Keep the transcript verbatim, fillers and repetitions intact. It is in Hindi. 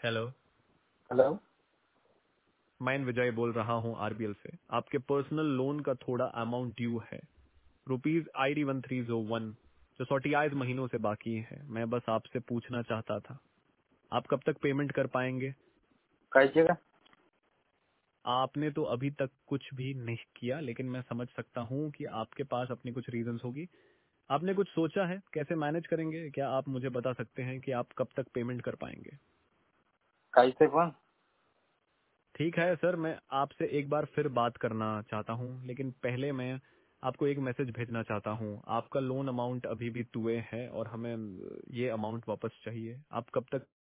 हेलो। हेलो। मैं विजय बोल रहा हूँ आरबीएल से। आपके पर्सनल लोन का थोड़ा अमाउंट ड्यू है, rupees I D one three जो वन, जो सौतियाईस महीनों से बाकी है। मैं बस आपसे पूछना चाहता था, आप कब तक पेमेंट कर पाएंगे? कई जगह? आपने तो अभी तक कुछ भी नहीं किया, लेकिन मैं समझ सकता हूँ कि आपके पास अपनी कुछ रीजंस होगी। आपने कुछ सोचा है कैसे मैनेज करेंगे? क्या आप मुझे बता सकते हैं कि आप कब तक पेमेंट कर पाएंगे? कैसे कौन? ठीक है सर, मैं आपसे एक बार फिर बात करना चाहता हूं, लेकिन पहले मैं आपको एक मैसेज भेजना चाहता हूं। आपका लोन अमाउंट अभी भी टू ए है और हमें ये अमाउंट वापस चाहिए। आप कब तक